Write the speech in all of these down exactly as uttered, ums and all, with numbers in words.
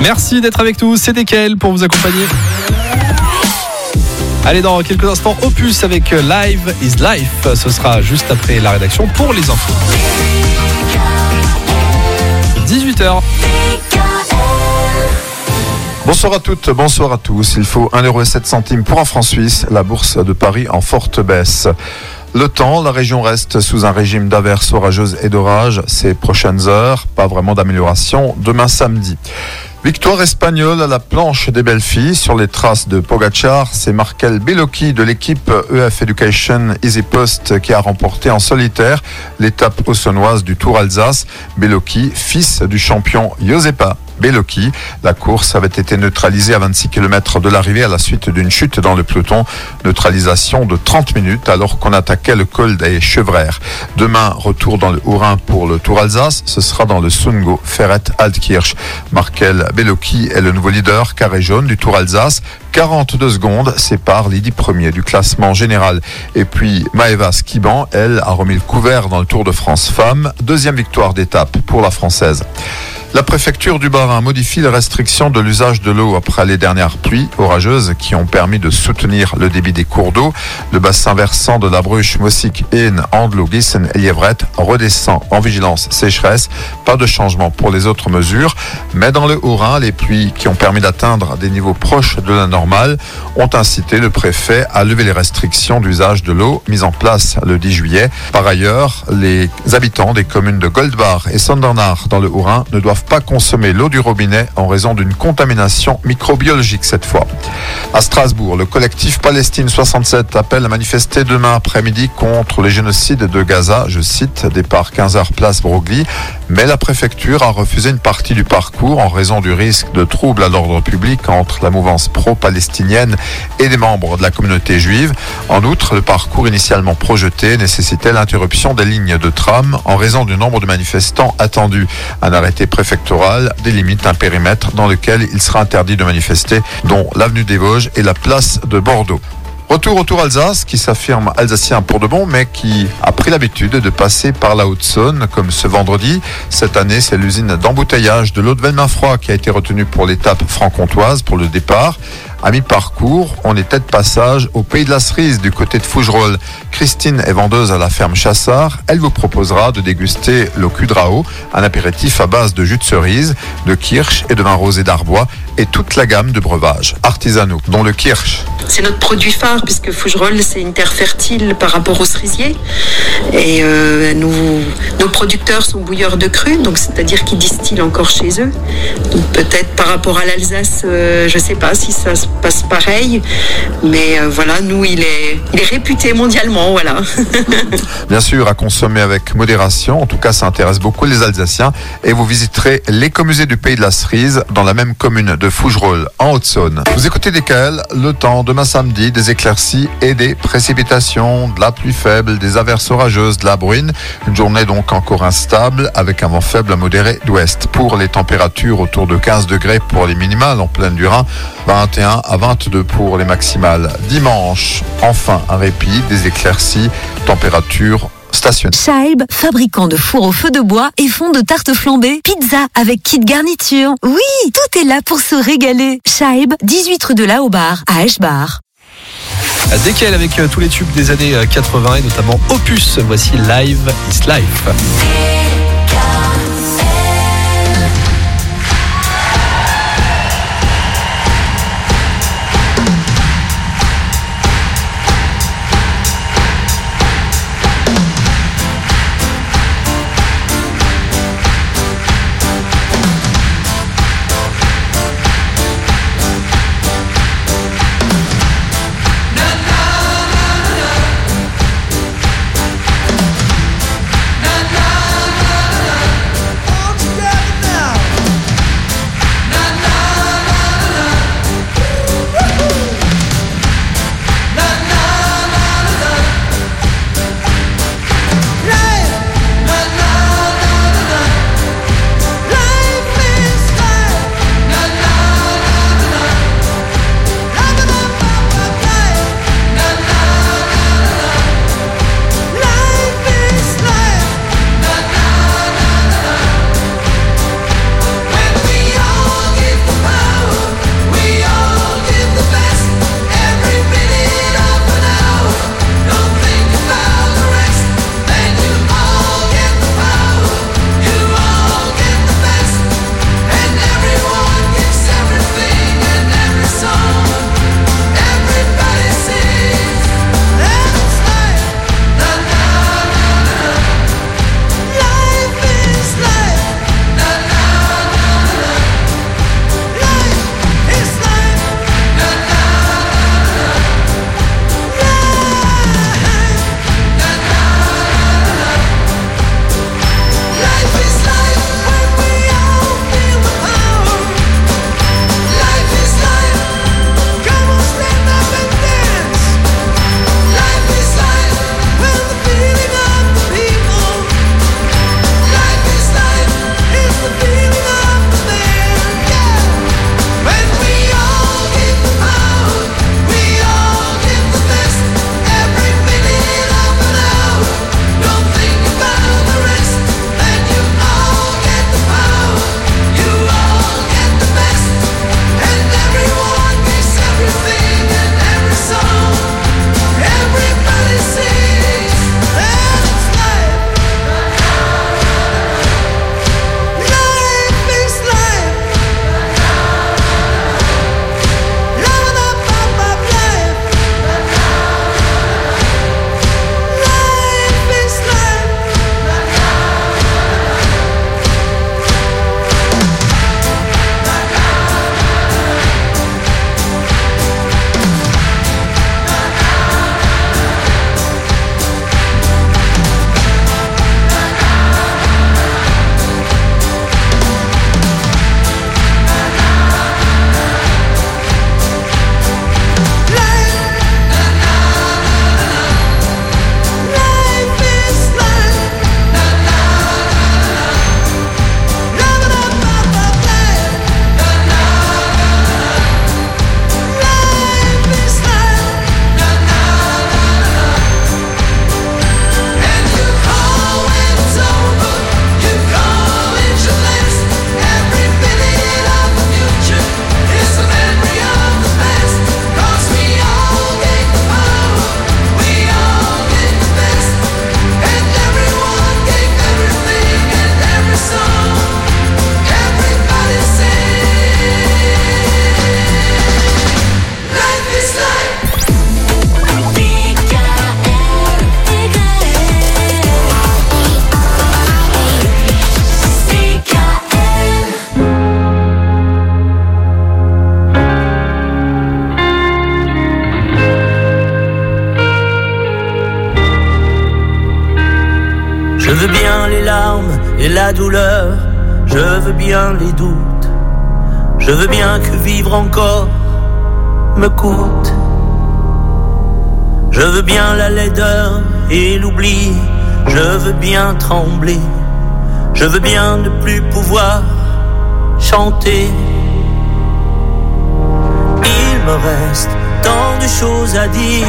Merci d'être avec nous, c'est D K L pour vous accompagner. Allez, dans quelques instants, Opus avec Live is Life. Ce sera juste après la rédaction pour les infos. dix-huit heures. Bonsoir à toutes, bonsoir à tous. Il faut un euro sept pour un franc suisse. La bourse de Paris en forte baisse. Le temps, la région reste sous un régime d'averses orageuses et d'orages ces prochaines heures. Pas vraiment d'amélioration demain samedi. Victoire espagnole à la planche des belles filles sur les traces de Pogacar. C'est Markel Bellocchi de l'équipe E F Education Easy Post qui a remporté en solitaire l'étape haussannoise du Tour Alsace. Bellocchi, fils du champion Josepa Bellocchi. La course avait été neutralisée à vingt-six kilomètres de l'arrivée à la suite d'une chute dans le peloton. Neutralisation de trente minutes alors qu'on attaquait le col des Chevrères. Demain, retour dans le Haut-Rhin pour le Tour Alsace. Ce sera dans le Sungo Ferret-Altkirch. Markel Bellocchi est le nouveau leader carré jaune du Tour Alsace. quarante-deux secondes séparent les dix premiers du classement général. Et puis Maëva Skiban, elle, a remis le couvert dans le Tour de France Femmes. Deuxième victoire d'étape pour la Française. La préfecture du Bas-Rhin modifie les restrictions de l'usage de l'eau après les dernières pluies orageuses qui ont permis de soutenir le débit des cours d'eau. Le bassin versant de la Bruche, Mossig, Aisne, Andelot, Gießen et Lièvrette redescend en vigilance sécheresse. Pas de changement pour les autres mesures. Mais dans le Haut-Rhin, les pluies qui ont permis d'atteindre des niveaux proches de la normale ont incité le préfet à lever les restrictions d'usage de l'eau mises en place le dix juillet. Par ailleurs, les habitants des communes de Goldbach et Sondernach dans le Haut-Rhin ne doivent pas consommer l'eau du robinet en raison d'une contamination microbiologique cette fois. À Strasbourg, le collectif Palestine soixante-sept appelle à manifester demain après-midi contre les génocides de Gaza. Je cite, départ quinze heures place Broglie. Mais la préfecture a refusé une partie du parcours en raison du risque de troubles à l'ordre public entre la mouvance pro-palestinienne et des membres de la communauté juive. En outre, le parcours initialement projeté nécessitait l'interruption des lignes de tram en raison du nombre de manifestants attendus. Un arrêté préfectoral délimite un périmètre dans lequel il sera interdit de manifester, dont l'avenue des Vosges et la place de Bordeaux. Retour au Tour Alsace, qui s'affirme alsacien pour de bon, mais qui a pris l'habitude de passer par la Haute-Saône, comme ce vendredi. Cette année, c'est l'usine d'embouteillage de l'eau de Velmain-Froid qui a été retenue pour l'étape franc-comtoise pour le départ. À mi-parcours, on était de passage au pays de la cerise du côté de Fougerolles. Christine est vendeuse à la ferme Chassard. Elle vous proposera de déguster le Cudrao, un apéritif à base de jus de cerise, de kirsch et de vin rosé d'Arbois et toute la gamme de breuvages artisanaux, dont le kirsch. C'est notre produit phare puisque Fougerolles, c'est une terre fertile par rapport aux cerisiers. Et euh, nous, nos producteurs sont bouilleurs de cru, donc c'est-à-dire qu'ils distillent encore chez eux. Donc peut-être par rapport à l'Alsace, euh, je ne sais pas si ça se passe pareil, mais euh, voilà, nous, il est, il est réputé mondialement, voilà. Bien sûr, à consommer avec modération. En tout cas, ça intéresse beaucoup les Alsaciens. Et vous visiterez l'écomusée du Pays de la Cerise dans la même commune de Fougerolles, en Haute-Saône. Vous écoutez D K L, le temps demain samedi, des éclaircies et des précipitations, de la pluie faible, des averses orageuses, de la bruine. Une journée donc encore instable avec un vent faible à modéré d'ouest. Pour les températures, autour de quinze degrés pour les minimales en plaine du Rhin, vingt et un à vingt-deux pour les maximales. Dimanche, enfin un répit, des éclaircies, température stationnaire. Scheib, fabricant de fours au feu de bois et fond de tarte flambée, pizza avec kit garniture. Oui, tout est là pour se régaler. Scheib, dix-huit rue de la Haut-Bar à Eschbar. D K L avec tous les tubes des années quatre-vingts et notamment Opus. Voici Live is Life. Na veux bien les larmes et la douleur, je veux bien les doutes, je veux bien que vivre encore me coûte. Je veux bien la laideur et l'oubli, je veux bien trembler, je veux bien ne plus pouvoir chanter. Il me reste tant de choses à dire,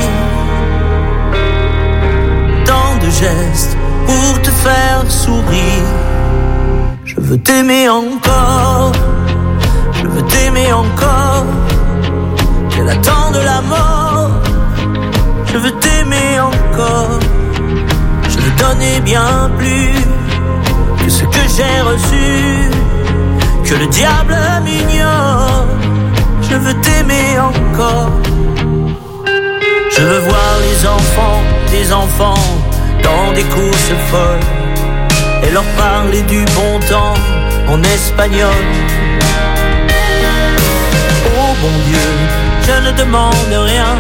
tant de gestes pour te faire sourire. Je veux t'aimer encore, je veux t'aimer encore, qu'elle attend de la mort. Je veux t'aimer encore, je veux donner bien plus que ce que j'ai reçu, que le diable m'ignore. Je veux t'aimer encore. Je veux voir les enfants, des enfants dans des courses folles et leur parler du bon temps en espagnol. Oh bon Dieu, je ne demande rien,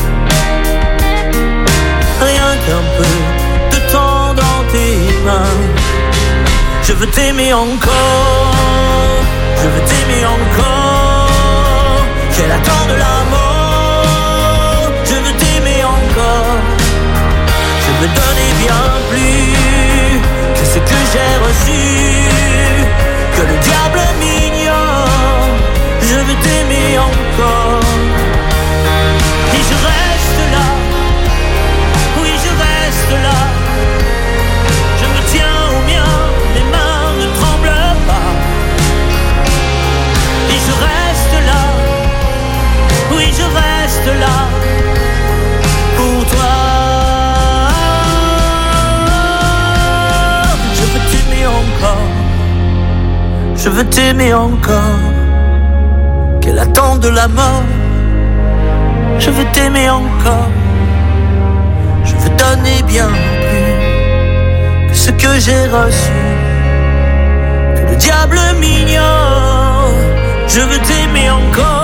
rien qu'un peu de temps dans tes mains. Je veux t'aimer encore, je veux t'aimer encore, qu'elle attend de la mort. Je veux t'aimer encore, je veux donner bien plus que ce que j'ai reçu, que le diable m'ignore. Je veux t'aimer encore, et je reste là, oui je reste là. Je me tiens au mien, les mains ne tremblent pas, et je reste là, oui je reste là pour toi. Je veux t'aimer encore, je veux t'aimer encore, qu'elle attend de la mort. Je veux t'aimer encore, je veux donner bien plus que ce que j'ai reçu, que le diable m'ignore. Je veux t'aimer encore.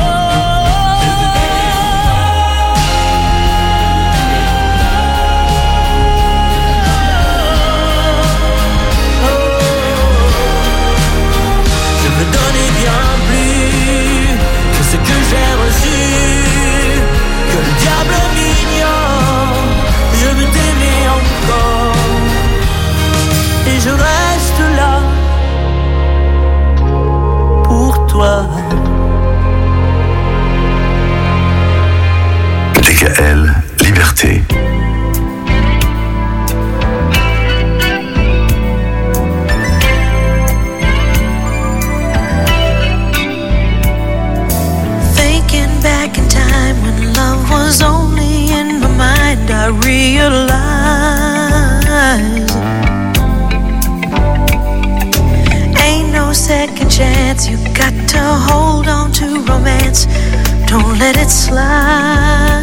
Je veux donner bien plus que ce que j'ai reçu, que le diable m'ignore. Je veux t'aimer encore, et je reste là pour toi. D K L, Liberté. Thinking back in time when love was only in my mind, I realized ain't no second chance. You got to hold on to romance, don't let it slide.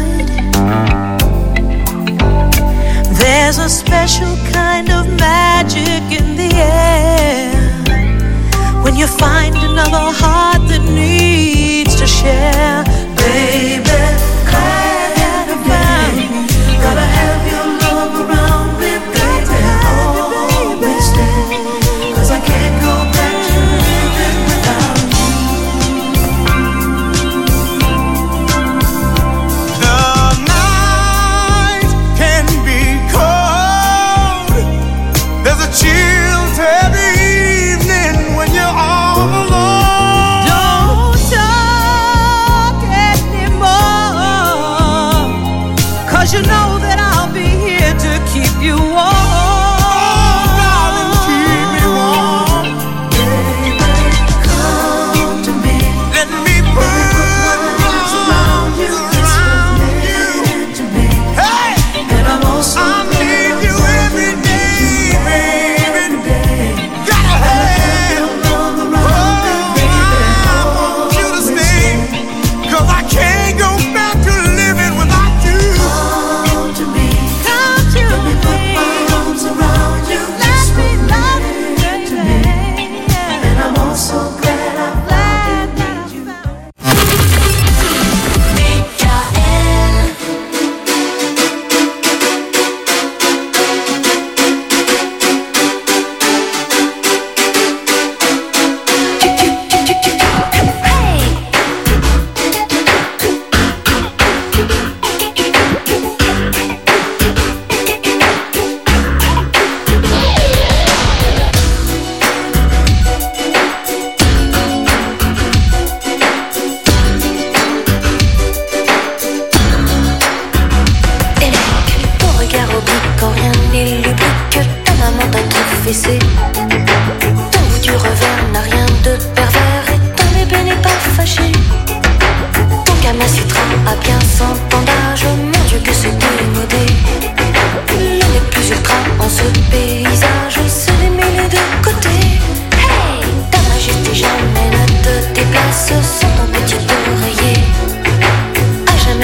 There's a special kind of magic in the air when you find another heart that needs to share. Baby, glad that I found you. Gotta have your love around me, baby. Always stay, 'cause I can't go back to living without you. The night can be cold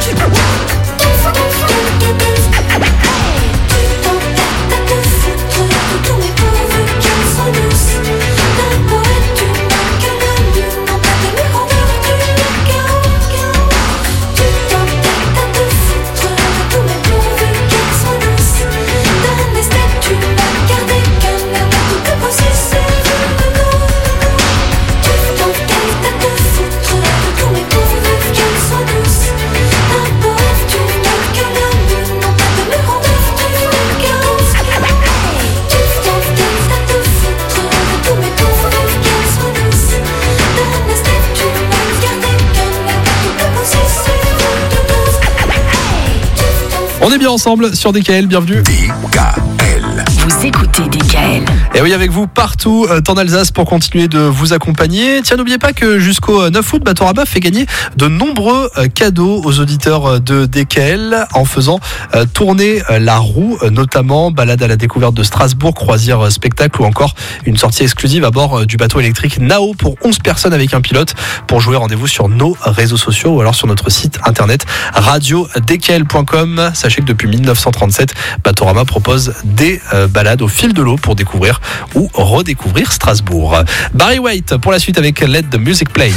On est bien ensemble sur D K L, bienvenue. D K L. Vous écoutez D K L. Et oui, avec vous partout en Alsace pour continuer de vous accompagner. Tiens, n'oubliez pas que jusqu'au neuf août, Batorama fait gagner de nombreux cadeaux aux auditeurs de D K L en faisant tourner la roue, notamment balade à la découverte de Strasbourg, croisière spectacle ou encore une sortie exclusive à bord du bateau électrique Nao pour onze personnes avec un pilote. Pour jouer, rendez-vous sur nos réseaux sociaux ou alors sur notre site internet radio d k l point com. Sachez que depuis mille neuf cent trente-sept, Batorama propose des balades au fil de l'eau pour découvrir ou redécouvrir Strasbourg. Barry White pour la suite avec Let the Music Play.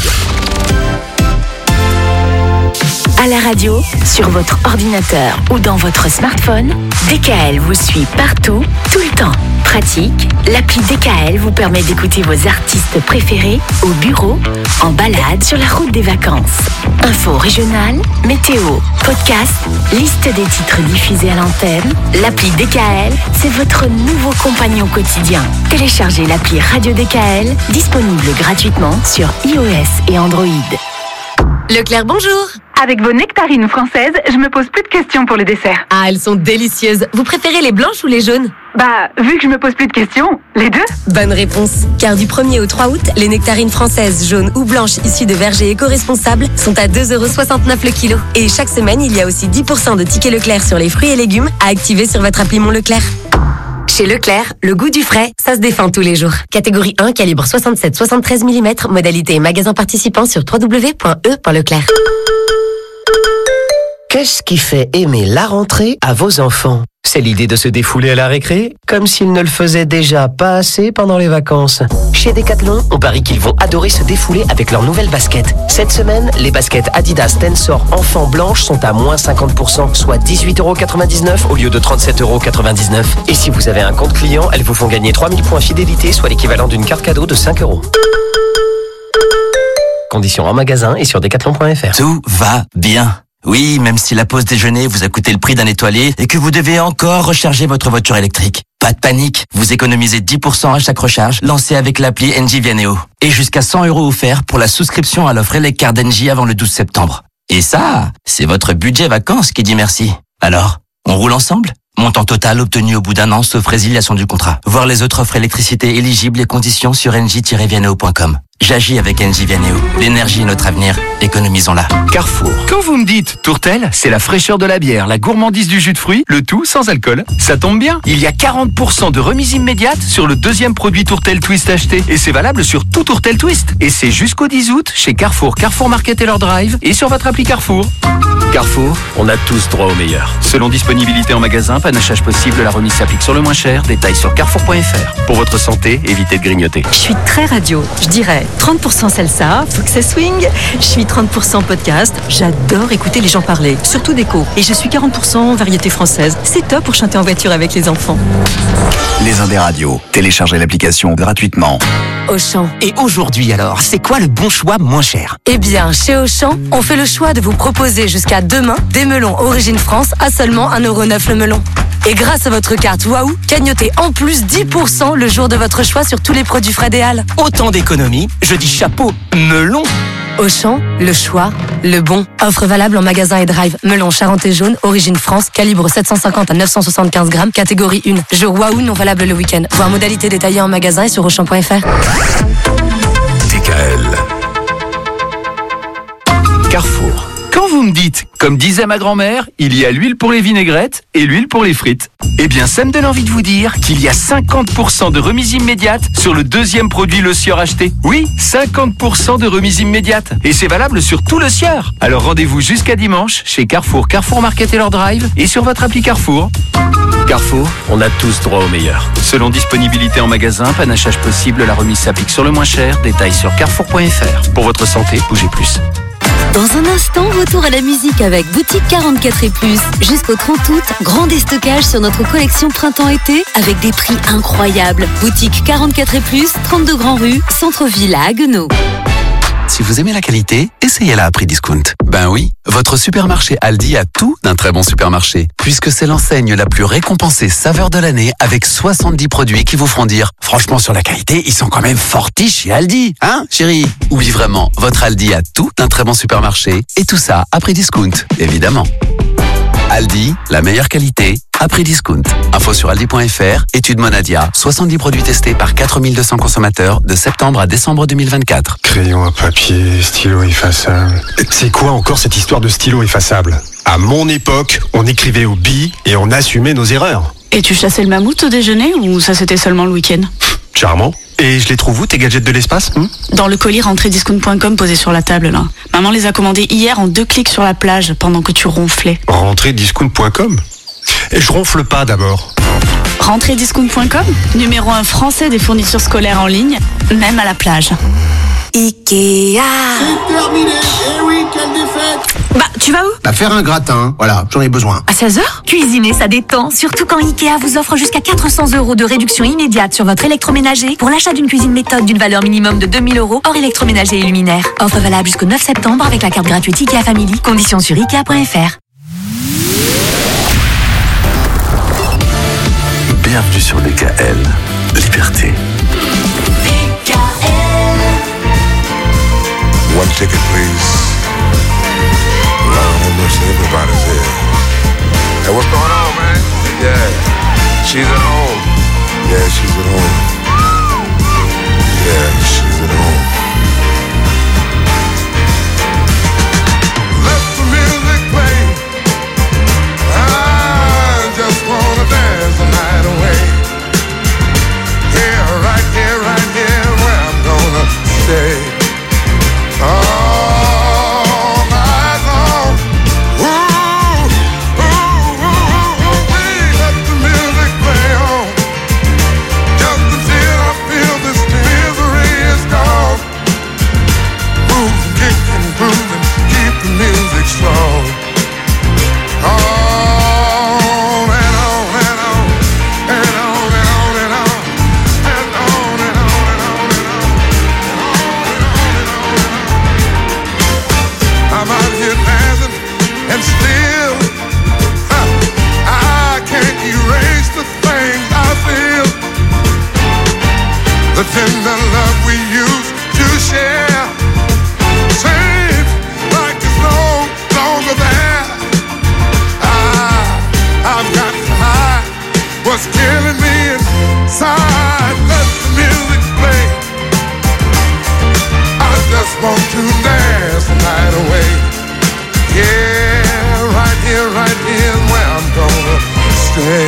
À la radio, sur votre ordinateur ou dans votre smartphone, D K L vous suit partout, tout le temps. Pratique, l'appli D K L vous permet d'écouter vos artistes préférés au bureau, en balade, sur la route des vacances. Infos régionales, météo, podcast, liste des titres diffusés à l'antenne. L'appli D K L, c'est votre nouveau compagnon quotidien. Téléchargez l'appli Radio D K L, disponible gratuitement sur iOS et Android. Leclerc, bonjour. Avec vos nectarines françaises, je me pose plus de questions pour les desserts. Ah, elles sont délicieuses. Vous préférez les blanches ou les jaunes ? Bah, vu que je me pose plus de questions, les deux. Bonne réponse. Car du premier au trois août, les nectarines françaises, jaunes ou blanches issues de vergers éco-responsables sont à deux euros soixante-neuf le kilo. Et chaque semaine, il y a aussi dix pour cent de tickets Leclerc sur les fruits et légumes à activer sur votre appli Mon Leclerc. Chez Leclerc, le goût du frais, ça se défend tous les jours. Catégorie un, calibre soixante-sept soixante-treize millimètres, modalité et magasin participant sur w w w point e point leclerc. Qu'est-ce qui fait aimer la rentrée à vos enfants ? C'est l'idée de se défouler à la récré, comme s'ils ne le faisaient déjà pas assez pendant les vacances. Chez Decathlon, on parie qu'ils vont adorer se défouler avec leurs nouvelles baskets. Cette semaine, les baskets Adidas Tensor enfants blanches sont à moins cinquante pour cent, soit dix-huit euros quatre-vingt-dix-neuf au lieu de trente-sept euros quatre-vingt-dix-neuf. Et si vous avez un compte client, elles vous font gagner trois mille points fidélité, soit l'équivalent d'une carte cadeau de cinq euros. Conditions en magasin et sur decathlon point f r. Tout va bien. Oui, même si la pause déjeuner vous a coûté le prix d'un étoilé et que vous devez encore recharger votre voiture électrique. Pas de panique, vous économisez dix pour cent à chaque recharge lancée avec l'appli Engie Vianeo. Et jusqu'à cent euros offerts pour la souscription à l'offre Eleccar d'Engie avant le douze septembre. Et ça, c'est votre budget vacances qui dit merci. Alors, on roule ensemble ? Montant total obtenu au bout d'un an sauf résiliation du contrat. Voir les autres offres électricité éligibles et conditions sur engie tiret vianeo point com. J'agis avec Engie Vianeo. L'énergie est notre avenir. Économisons-la. Carrefour. Quand vous me dites tourtel, c'est la fraîcheur de la bière, la gourmandise du jus de fruits, le tout sans alcool. Ça tombe bien. Il y a quarante pour cent de remise immédiate sur le deuxième produit tourtel twist acheté. Et c'est valable sur tout tourtel twist. Et c'est jusqu'au dix août chez Carrefour, Carrefour Market et leur drive et sur votre appli Carrefour. Carrefour, on a tous droit au meilleur. Selon disponibilité en magasin, panachage possible, la remise s'applique sur le moins cher. Détails sur carrefour point f r. Pour votre santé, évitez de grignoter. Je suis très radio, je dirais trente pour cent salsa, faut que ça swing. Je suis trente pour cent podcast, j'adore écouter les gens parler, surtout d'écho. Et je suis quarante pour cent variété française. C'est top pour chanter en voiture avec les enfants. Les Indes radios, téléchargez l'application gratuitement. Auchan. Et aujourd'hui alors, c'est quoi le bon choix moins cher ? Eh bien, chez Auchan, on fait le choix de vous proposer jusqu'à demain des melons Origine France à seulement un euro neuf le melon. Et grâce à votre carte Waouh, cagnotez en plus dix pour cent le jour de votre choix sur tous les produits Fred et Halles. Autant d'économies, je dis chapeau, melon. Auchan, le choix, le bon. Offre valable en magasin et drive. Melon Charentais jaune, Origine France, calibre sept cent cinquante à neuf cent soixante-quinze grammes, catégorie un. Jour Waouh non valable le week-end. Voir modalité détaillée en magasin et sur auchan point f r. D K L. Carrefour. Quand vous me dites, comme disait ma grand-mère, il y a l'huile pour les vinaigrettes et l'huile pour les frites. Eh bien, ça me donne envie de vous dire qu'il y a cinquante pour cent de remise immédiate sur le deuxième produit Le Sieur acheté. Oui, cinquante pour cent de remise immédiate. Et c'est valable sur tout Le Sieur. Alors rendez-vous jusqu'à dimanche chez Carrefour, Carrefour Market et leur drive et sur votre appli Carrefour. Carrefour, on a tous droit au meilleur. Selon disponibilité en magasin, panachage possible, la remise s'applique sur le moins cher. Détails sur carrefour point f r. Pour votre santé, bougez plus. Dans un instant, retour à la musique avec Boutique quarante-quatre et plus. Jusqu'au trente août, grand déstockage sur notre collection printemps-été avec des prix incroyables. Boutique quarante-quatre et plus, trente-deux Grand Rue, centre-ville à Haguenau. Si vous aimez la qualité, essayez-la à prix discount. Ben oui, votre supermarché Aldi a tout d'un très bon supermarché, puisque c'est l'enseigne la plus récompensée saveur de l'année avec soixante-dix produits qui vous feront dire « Franchement, sur la qualité, ils sont quand même fortiches chez Aldi, hein, chérie ?» Oui, vraiment, votre Aldi a tout d'un très bon supermarché, et tout ça à prix discount, évidemment. Aldi, la meilleure qualité, à prix discount. Info sur aldi point f r, étude Monadia, soixante-dix produits testés par quatre mille deux cents consommateurs de septembre à décembre deux mille vingt-quatre. Crayon à papier, stylo effaçable. C'est quoi encore cette histoire de stylo effaçable ? À mon époque, on écrivait au bi et on assumait nos erreurs. Et tu chassais le mammouth au déjeuner ou ça c'était seulement le week-end ? Charmant. Et je les trouve où, tes gadgets de l'espace hmm Dans le colis rentrée discount point com posé sur la table là. Maman les a commandés hier en deux clics sur la plage pendant que tu ronflais. rentrée discount point com ? Et je ronfle pas d'abord. rentrée discount point com, numéro un français des fournitures scolaires en ligne, même à la plage. Ikea. C'est terminé. Eh oui, quelle défaite. Bah, tu vas où ? Bah, faire un gratin. Voilà, j'en ai besoin. À seize heures ? Cuisiner, ça détend. Surtout quand Ikea vous offre jusqu'à quatre cents euros de réduction immédiate sur votre électroménager pour l'achat d'une cuisine méthode d'une valeur minimum de deux mille euros hors électroménager et luminaire. Offre valable jusqu'au neuf septembre avec la carte gratuite Ikea Family. Conditions sur ikea point f r. Bienvenue sur D K L. Liberté. D K L. One ticket, please. Lord have mercy, everybody's here. Hey, what's going on, man? Yeah, she's at home. Yeah, she's at home. Yeah, she's at home. Let the music play. I just wanna dance the night away. Here, right here, right here, where I'm gonna stay. All night long. Ooh. what's killing me inside. Let the music play. I just want to dance the night away. Yeah, right here, right here is where I'm gonna stay.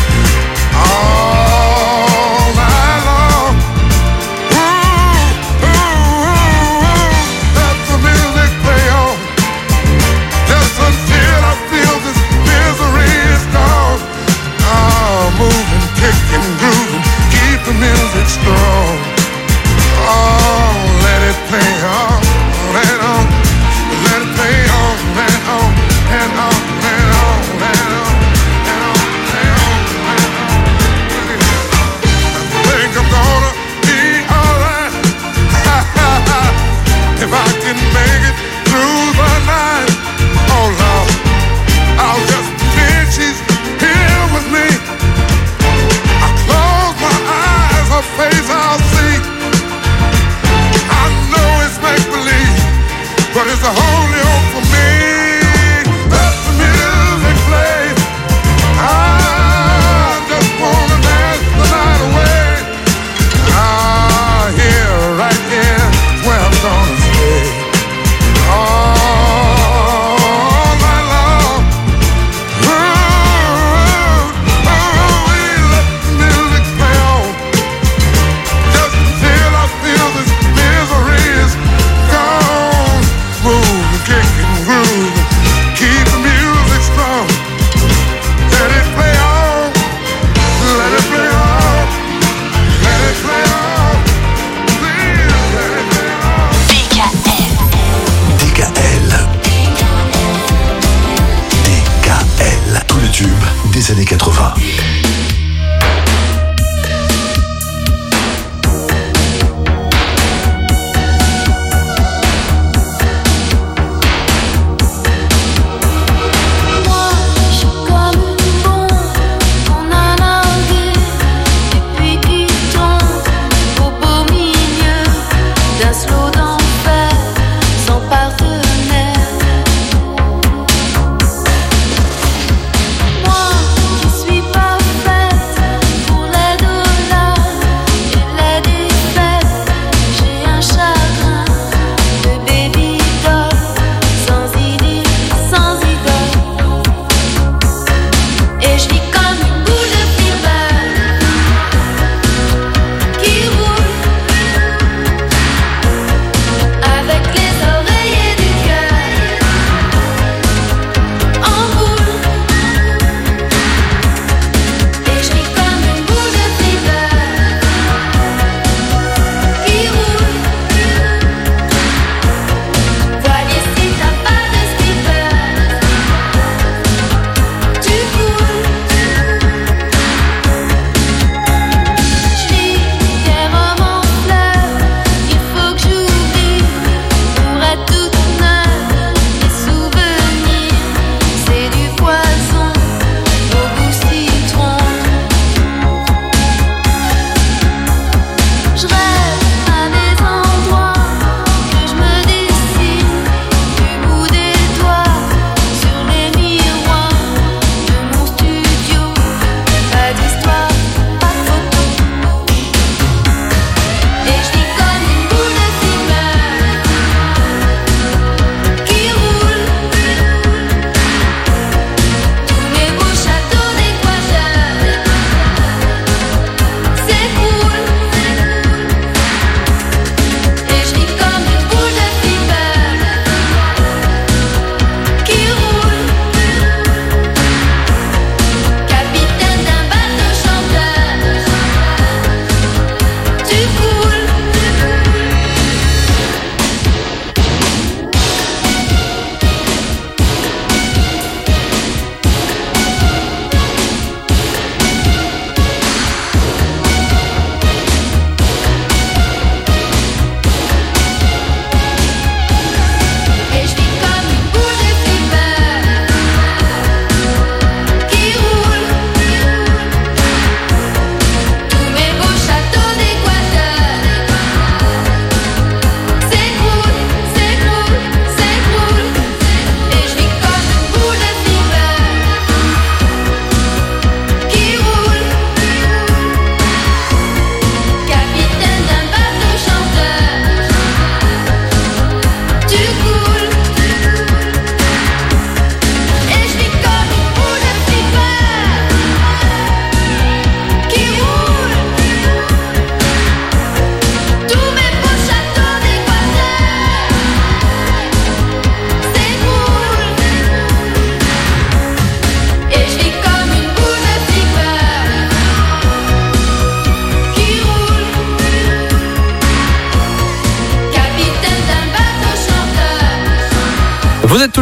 All night long. Ooh, ooh, ooh, let the music play on. Just until I feel this misery is gone. Oh, moving, kicking, grooving, keep the music strong. Oh, let it play on, let on, let it play on, let on, and on, and on, and on, and on, and on.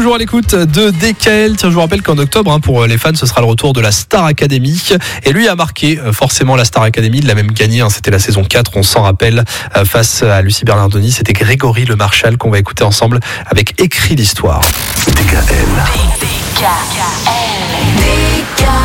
toujours à l'écoute de D K L. Tiens, je vous rappelle qu'en octobre, hein, pour les fans, ce sera le retour de la Star Academy. Et lui a marqué euh, forcément la Star Academy. Il l'a même gagné, hein, c'était la saison quatre, on s'en rappelle, euh, face à Lucie Bernardoni. C'était Grégory Le Marchal qu'on va écouter ensemble avec Écrit l'histoire. D K L. D K L. D K L.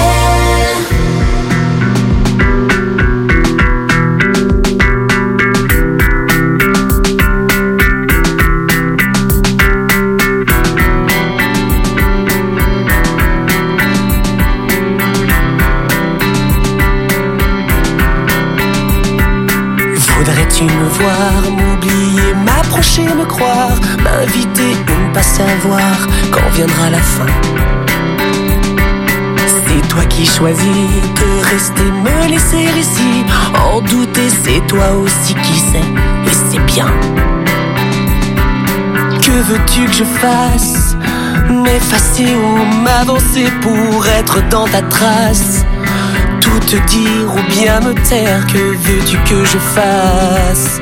Voudrais-tu me voir, m'oublier, m'approcher, me croire, m'inviter ou ne pas savoir quand viendra la fin? C'est toi qui choisis de rester, me laisser ici, en douter, c'est toi aussi qui sais, et c'est bien. Que veux-tu que je fasse? M'effacer ou m'avancer pour être dans ta trace? Tout te dire ou bien me taire, que veux-tu que je fasse?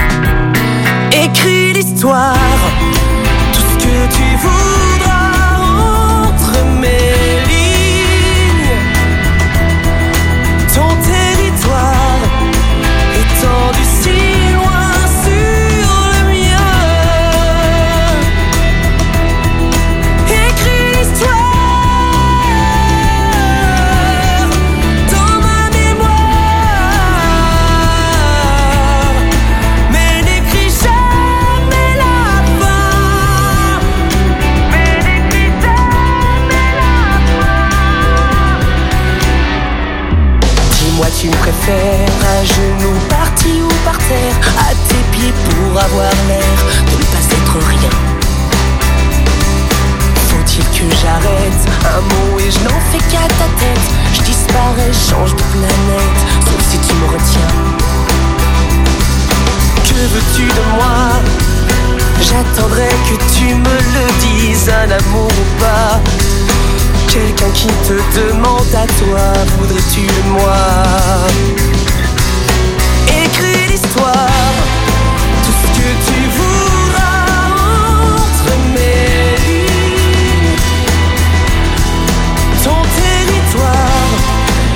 Écris l'histoire, tout ce que tu voudras entre mes lignes. Ton territoire étendu si loin sur le mien. Écris l'histoire. Tu me préfères à genoux, parti ou par terre, à tes pieds pour avoir l'air de ne pas être rien. Faut-il que j'arrête un mot et je n'en fais qu'à ta tête? Je disparais, change de planète, sauf si tu me retiens. Que veux-tu de moi? J'attendrai que tu me le dises, un amour ou pas. Quelqu'un qui te demande à toi, voudrais-tu de moi? Écris l'histoire, tout ce que tu voudras entre mes lignes. Ton territoire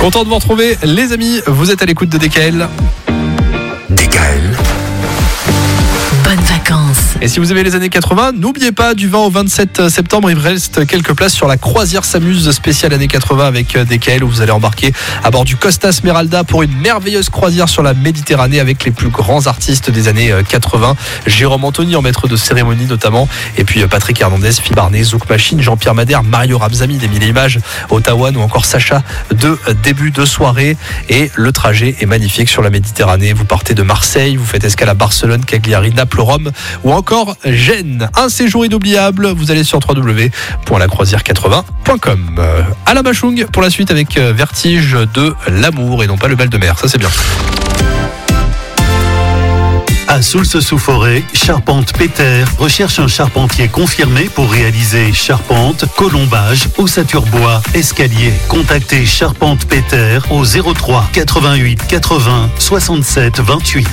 Content de vous retrouver, les amis. Vous êtes à l'écoute de D K L. D K L. Bonnes vacances. Et si vous aimez les années quatre-vingts, n'oubliez pas, du vingt au vingt-sept septembre, il reste quelques places sur la croisière s'amuse spéciale années quatre-vingts avec D K L, où vous allez embarquer à bord du Costa Smeralda pour une merveilleuse croisière sur la Méditerranée avec les plus grands artistes des années quatre-vingts. Jérôme Anthony en maître de cérémonie notamment, et puis Patrick Hernandez, Phil Barnet, Zouk Machine, Jean-Pierre Madère, Mario Ramzami des Mille Images, Ottawa ou encore Sacha de début de soirée. Et le trajet est magnifique sur la Méditerranée. Vous partez de Marseille, vous faites escale à Barcelone, Cagliari, Naples, Rome ou encore Gênes. Un séjour inoubliable. Vous allez sur w w w point la croisière quatre-vingts point com. Alain Bachung pour la suite avec Vertige de l'amour et non pas le bal de mer. Ça c'est bien. À Soultz-sous-Forêt, Charpente Péter recherche un charpentier confirmé pour réaliser charpente, colombage, ossature bois, escalier. Contactez Charpente Péter au zéro trois quatre-vingt-huit quatre-vingts soixante-sept vingt-huit.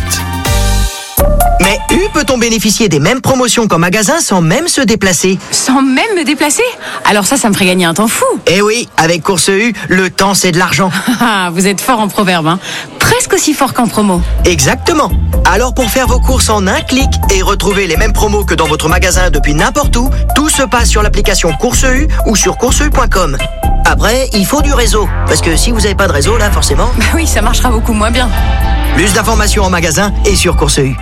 Mais U peut-on bénéficier des mêmes promotions qu'en magasin sans même se déplacer? Sans même me déplacer? Alors ça, ça me ferait gagner un temps fou. Eh oui, avec Course U, le temps c'est de l'argent. Ah, vous êtes fort en proverbe, hein. Presque aussi fort qu'en promo. Exactement. Alors pour faire vos courses en un clic et retrouver les mêmes promos que dans votre magasin depuis n'importe où, tout se passe sur l'application Course U ou sur course u point com. Après, il faut du réseau, parce que si vous n'avez pas de réseau, là, forcément... Bah oui, ça marchera beaucoup moins bien. Plus d'informations en magasin et sur Course U.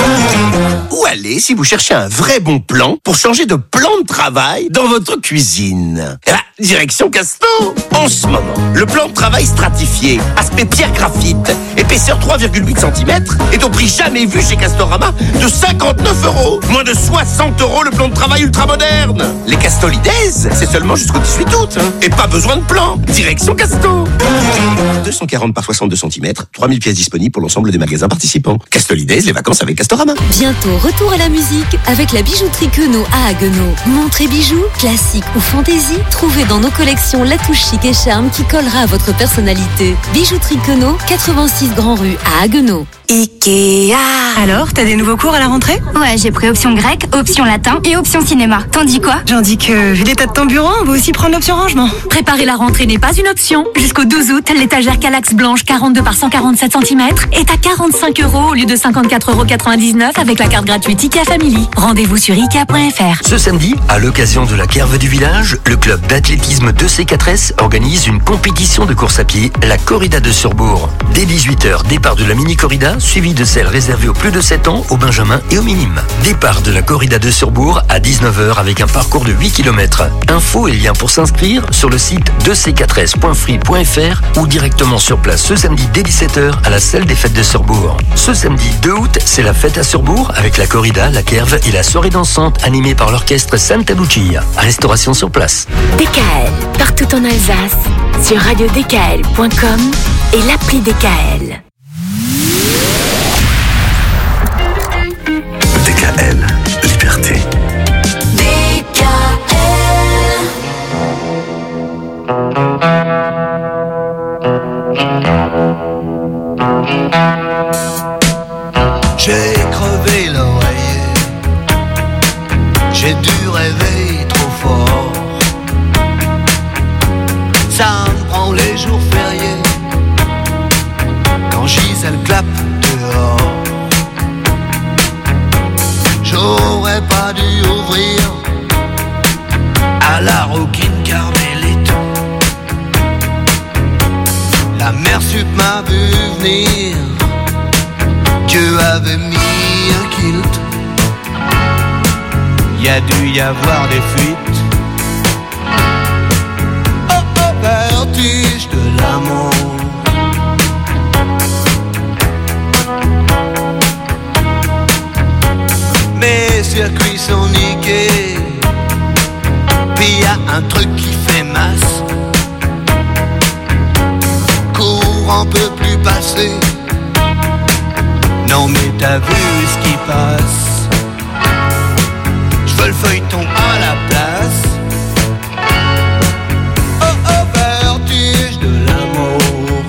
Où aller si vous cherchez un vrai bon plan pour changer de plan de travail dans votre cuisine? Eh ben, direction Casto. En ce moment, le plan de travail stratifié, aspect pierre graphite, épaisseur trois virgule huit centimètres, est au prix jamais vu chez Castorama de cinquante-neuf euros. Moins de soixante euros le plan de travail ultra moderne. Les Castolides, c'est seulement jusqu'au dix-huit août. Hein. Et pas besoin de plan. Direction Casto. deux cent quarante par soixante-deux centimètres, trois mille pièces disponibles pour l'ensemble des magasins participants. Castolides, les vacances avec Castorama. Bientôt, retour à la musique avec la bijouterie Queneau à Haguenau. Montres et bijoux, classiques ou fantaisie, trouvez dans nos collections la touche chic et charme qui collera à votre personnalité. Bijouterie Queneau, quatre-vingt-six Grand Rue à Haguenau. Ikea. Alors, t'as des nouveaux cours à la rentrée? Ouais, j'ai pris option grec, option latin et option cinéma. T'en dis quoi? J'en dis que, vu l'état de ton bureau, on va aussi prendre l'option rangement. Préparer la rentrée n'est pas une option. Jusqu'au douze août, l'étagère Calax blanche quarante-deux par cent quarante-sept centimètres est à quarante-cinq euros au lieu de cinquante-quatre euros quatre-vingt-dix-neuf avec la carte gratuite Ikea Family. Rendez-vous sur ikea point f r. Ce samedi, à l'occasion de la Kerve du village, le club d'athlétisme de C quatre S organise une compétition de course à pied, la Corrida de Surbourg. Dès dix-huit heures, départ de la mini-corrida, suivi de celle réservée aux plus de sept ans, aux benjamins et aux minimes. Départ de la Corrida de Surbourg à dix-neuf heures avec un parcours de huit kilomètres. Infos et liens pour s'inscrire sur le site de c quatre s point free point f r ou directement sur place ce samedi dès dix-sept heures à la salle des fêtes de Surbourg. Ce samedi deux août, c'est la fête à Surbourg avec la corrida, la kerve et la soirée dansante animée par l'orchestre Santa Lucia. Restauration sur place. D K L, partout en Alsace, sur radio d k l point com et l'appli D K L. D K L, liberté. D K J'ai crevé l'oreiller, j'ai dû rêver trop fort. Ça me prend les jours fériés, quand Gisèle clappe dehors. J'aurais pas dû ouvrir à la rouquine Carmélite. La mère sup m'a vu venir, Dieu avait mis un kilt. Y a dû y avoir des fuites. Oh oh, vertige de l'amour. Mes circuits sont niqués, puis y a un truc qui fait masse. Courant peut plus passer. Non mais t'as vu ce qui passe. J'veux le feuilleton à la place. Oh oh, vertige de l'amour.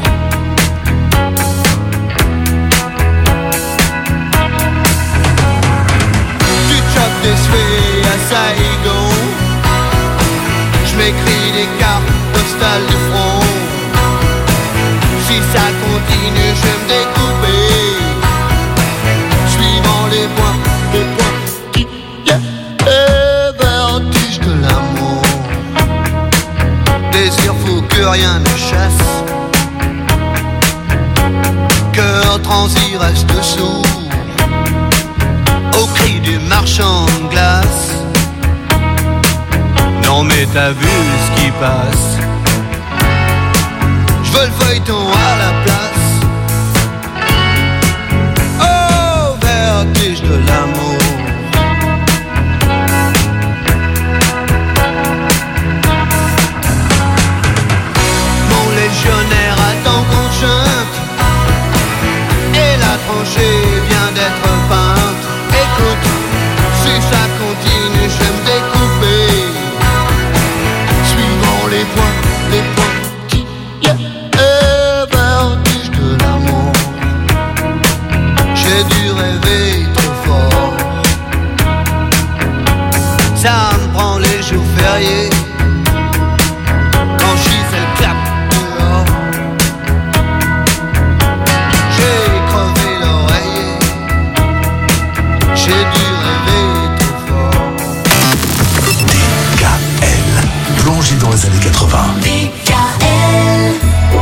Tu chopes des cheveux à Saigon. J'm'écris des cartes postales du front. Si ça continue, je vais me découper, suivant les points, les points qui le vertige de l'amour. Désir fou que rien ne chasse, cœur transi reste sourd au cri du marchand de glace. Non mais t'as vu ce qui passe, je veux le feuilleton à la place. Oh, vertige de l'amour. Mon légionnaire attend qu'on chante, et la tranchée vient d'être peinte. Écoute, si ça continue, je vais me découper, suivant les points, les points qui le vertige de l'amour. J'ai dû rêver trop fort, ça me prend les jours fériés, quand j'y fais le clap dehors. J'ai crevé l'oreiller, j'ai dû rêver trop fort. D K L, plongé dans les années quatre-vingts. D K L.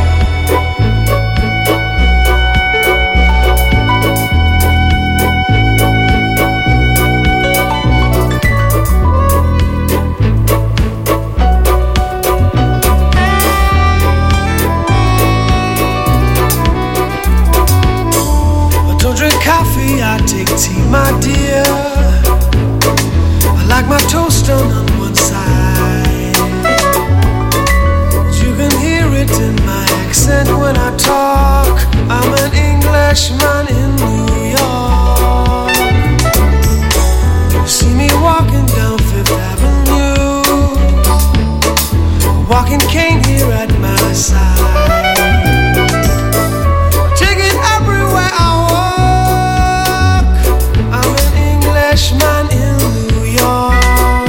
I don't drink coffee, I take tea, my dear. I like my toast done on one side. You can hear it in my accent when I talk. I'm an Englishman in New York. You see me walking down Fifth Avenue, a walking cane here at my side. Take it everywhere I walk. I'm an Englishman in New York.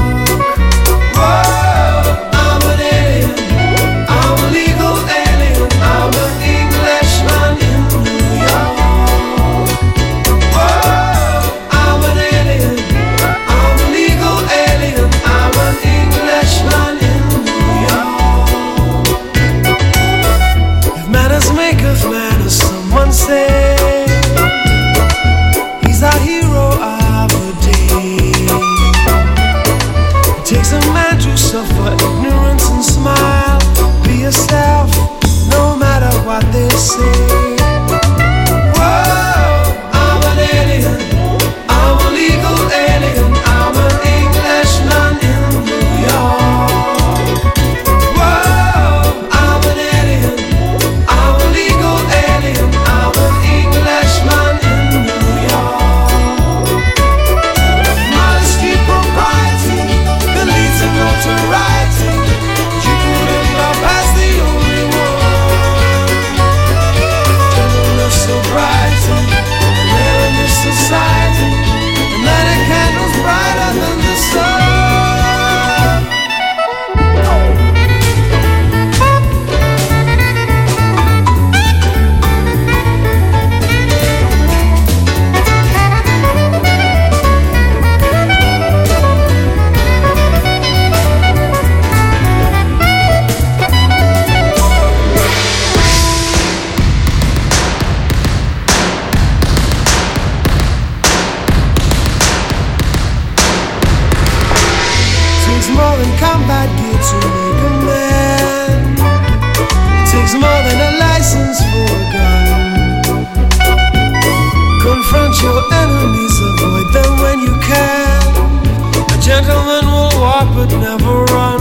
Whoa, I'm an alien, I'm a legal alien. I'm an Englishman in New York. Whoa, I'm an alien, I'm a legal alien. I'm an Englishman in New York. If manners make of manners, someone say he's a hero of the day. It takes a man to suffer ignorance and smile. Be yourself, no matter what they say. Whoa, I'm an alien, I'm a legal alien. I'm an Englishman in New York. Whoa, I'm an alien, I'm a legal alien. I'm an Englishman in New York. Modesty, propriety, can lead to notoriety. You couldn't love as the only one. Gentleness, sobriety, rare in this society. And light a candle's brighter than the sun. Takes more than combat gear to make a man. Takes more than a license for a gun. Confront your enemies, avoid them when you can. A gentleman will walk but never run.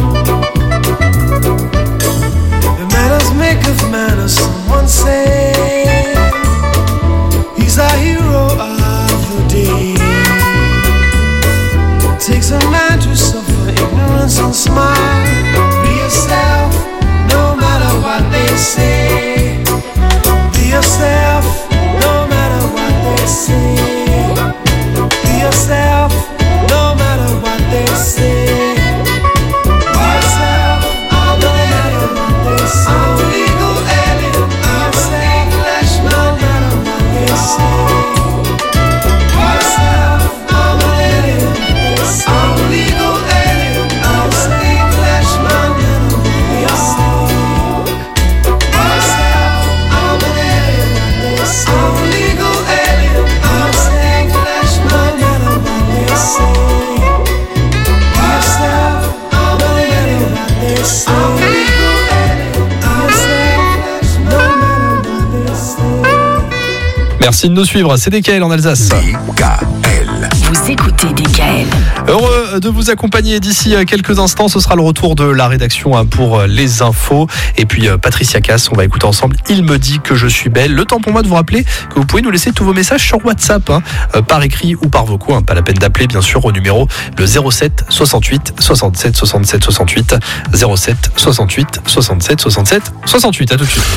The manners make of manners, someone say. He's a hero of the day. Takes a man to suffer ignorance and smile. Be yourself, no matter what they say. Be yourself, no matter what they say. Be yourself, no matter what they say. Merci de nous suivre. C'est D K L en Alsace. D K L. Vous écoutez D K L. Heureux de vous accompagner d'ici quelques instants. Ce sera le retour de la rédaction pour les infos. Et puis Patricia Cass, on va écouter ensemble Il me dit que je suis belle. Le temps pour moi de vous rappeler que vous pouvez nous laisser tous vos messages sur WhatsApp, hein, par écrit ou par vocaux. Hein, pas la peine d'appeler, bien sûr, au numéro le zéro sept soixante-huit soixante-sept soixante-sept soixante-huit. zéro sept soixante-huit soixante-sept soixante-sept soixante-huit. À tout de suite.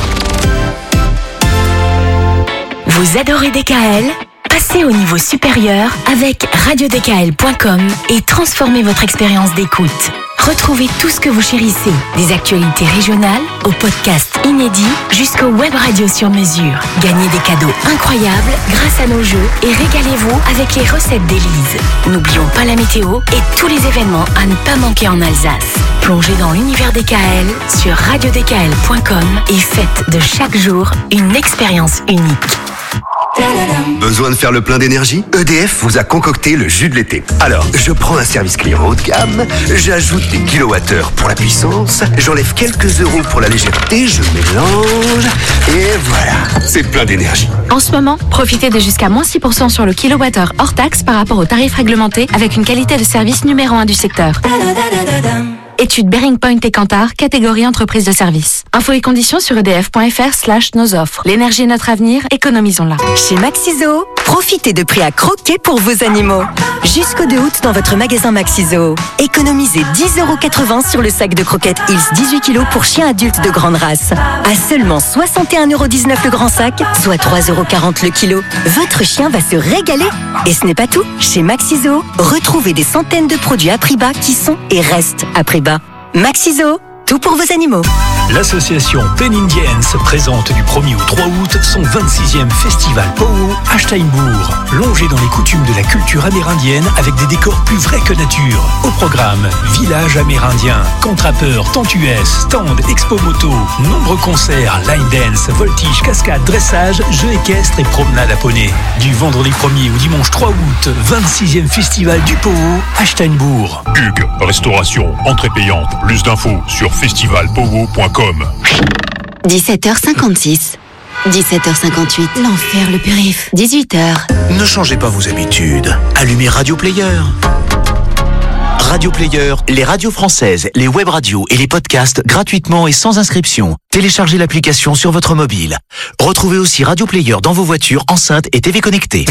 Vous adorez D K L ? Passez au niveau supérieur avec radio d k l point com et transformez votre expérience d'écoute. Retrouvez tout ce que vous chérissez, des actualités régionales aux podcasts inédits jusqu'aux web radios sur mesure. Gagnez des cadeaux incroyables grâce à nos jeux et régalez-vous avec les recettes d'Élise. N'oublions pas la météo et tous les événements à ne pas manquer en Alsace. Plongez dans l'univers D K L sur radio d k l point com et faites de chaque jour une expérience unique. Besoin de faire le plein d'énergie ? E D F vous a concocté le jus de l'été. Alors, je prends un service client haut de gamme, j'ajoute des kilowattheures pour la puissance, j'enlève quelques euros pour la légèreté, je mélange, et voilà, c'est plein d'énergie. En ce moment, profitez de jusqu'à moins six pour cent sur le kilowattheure hors taxe par rapport au tarif réglementé avec une qualité de service numéro un du secteur. Étude Bearing Point et Kantar, catégorie entreprise de service. Infos et conditions sur edf.fr slash nos offres. L'énergie est notre avenir, économisons-la. Chez Maxiso, profitez de prix à croquer pour vos animaux. Jusqu'au deux août dans votre magasin Maxiso. Économisez dix euros quatre-vingts sur le sac de croquettes Hills dix-huit kilos pour chiens adultes de grande race. À seulement soixante et un euros dix-neuf le grand sac, soit trois euros quarante le kilo. Votre chien va se régaler. Et ce n'est pas tout. Chez Maxiso, retrouvez des centaines de produits à prix bas qui sont et restent à prix bas. Maxiso, tout pour vos animaux. L'association Pen Indians présente du premier au trois août son vingt-sixième festival Powo à Steinbourg. Longé dans les coutumes de la culture amérindienne avec des décors plus vrais que nature. Au programme, village amérindien, camp-trappeur, tentuès, stand, expo moto, nombreux concerts, line dance, voltige, cascade, dressage, jeux équestres et promenade à poney. Du vendredi premier au dimanche trois août, vingt-sixième festival du Powo à Steinbourg. Hugues, restauration, entrée payante. Plus d'infos sur festival powo point com. dix-sept heures cinquante-six. dix-sept heures cinquante-huit. L'enfer, le périph'. dix-huit heures. Ne changez pas vos habitudes. Allumez Radio Player. Radio Player, les radios françaises, les web radios et les podcasts gratuitement et sans inscription. Téléchargez l'application sur votre mobile. Retrouvez aussi Radio Player dans vos voitures, enceintes et T V connectées.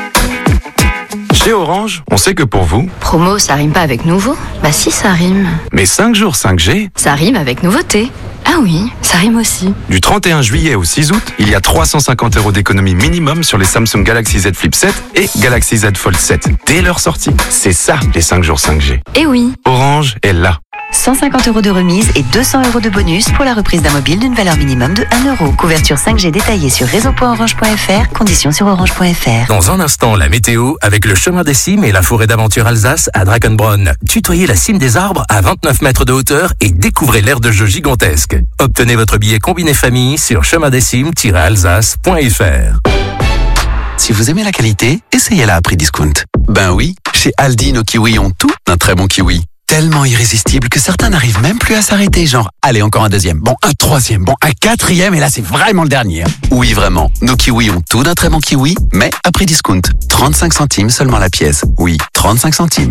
Chez Orange, on sait que pour vous... Promo, ça rime pas avec nouveau? Bah si, ça rime. Mais cinq jours cinq G... Ça rime avec nouveauté. Ah oui, ça rime aussi. Du trente et un juillet au six août, il y a trois cent cinquante euros d'économie minimum sur les Samsung Galaxy Z Flip sept et Galaxy Z Fold sept. Dès leur sortie. C'est ça, les cinq jours cinq G. Eh oui. Orange est là. cent cinquante euros de remise et deux cents euros de bonus pour la reprise d'un mobile d'une valeur minimum de un euro. Couverture cinq G détaillée sur réseau point orange point f r. Conditions sur orange point f r. Dans un instant, la météo avec le chemin des cimes et la forêt d'aventure Alsace à Drakenbronn. Tutoyez la cime des arbres à vingt-neuf mètres de hauteur et découvrez l'aire de jeu gigantesque. Obtenez votre billet combiné famille sur chemin des cimes tiret alsace point f r. Si vous aimez la qualité, essayez-la à prix discount. Ben oui, chez Aldi, nos kiwis ont tout d'un très bon kiwi. Tellement irrésistible que certains n'arrivent même plus à s'arrêter, genre, allez, encore un deuxième, bon, un troisième, bon, un quatrième, et là, c'est vraiment le dernier. Oui, vraiment, nos kiwis ont tout d'un très bon kiwi, mais à prix discount. trente-cinq centimes seulement la pièce. Oui, trente-cinq centimes.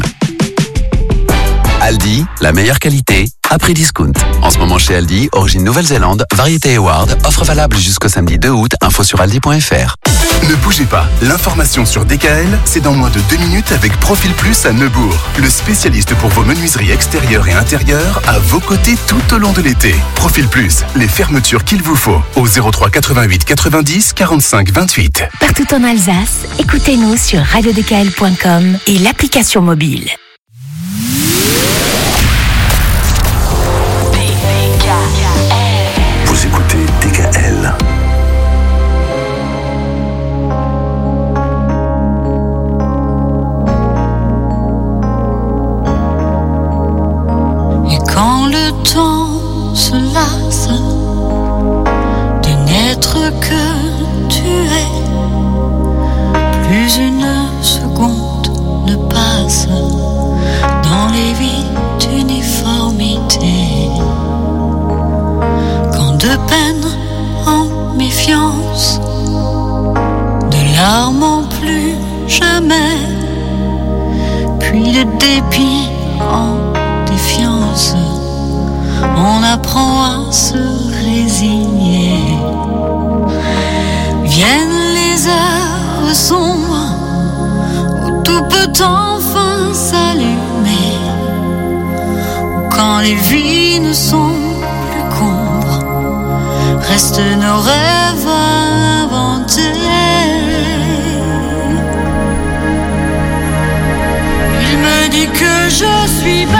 Aldi, la meilleure qualité, à prix discount. En ce moment chez Aldi, origine Nouvelle-Zélande, variété Award, offre valable jusqu'au samedi deux août, info sur aldi point f r. Ne bougez pas, l'information sur D K L, c'est dans moins de deux minutes avec Profil Plus à Neubourg. Le spécialiste pour vos menuiseries extérieures et intérieures, à vos côtés tout au long de l'été. Profil Plus, les fermetures qu'il vous faut, au zéro trois quatre-vingt-huit quatre-vingt-dix quarante-cinq vingt-huit. Partout en Alsace, écoutez-nous sur radio d k l point com et l'application mobile. Vous écoutez D K L. Et quand le temps se lasse de n'être que tu es, plus une seconde ne passe dans les vides uniformités. Quand de peine en méfiance, de désigné. Viennent les heures sombres où tout peut enfin s'allumer, où quand les vies ne sont plus qu'ombres, restent nos rêves à inventer. Il me dit que je suis belle,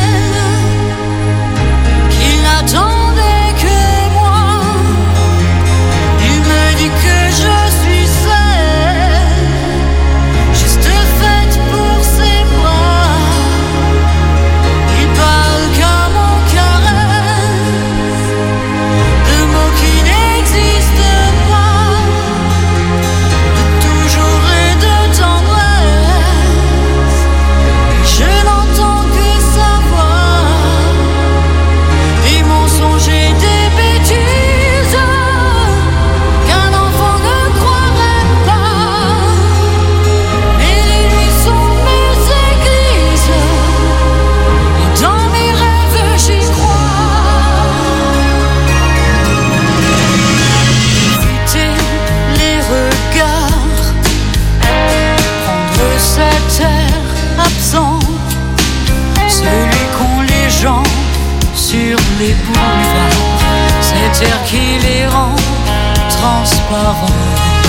qu'il n'attendait que moi. Il me dit que je suis celle, juste faite pour ses bras. Il parle comme on caresse de mots qui n'existent pas, de toujours et de tendresse. Je n'entends que sa voix, des mensonges et des bêtises qu'un enfant ne croirait pas. Mais les nuits sont mes églises, et dans mes rêves j'y crois. Éviter les regards, prendre cet air absent, celui qu'ont les gens sur les boulevards, cet air qui les rend transparents.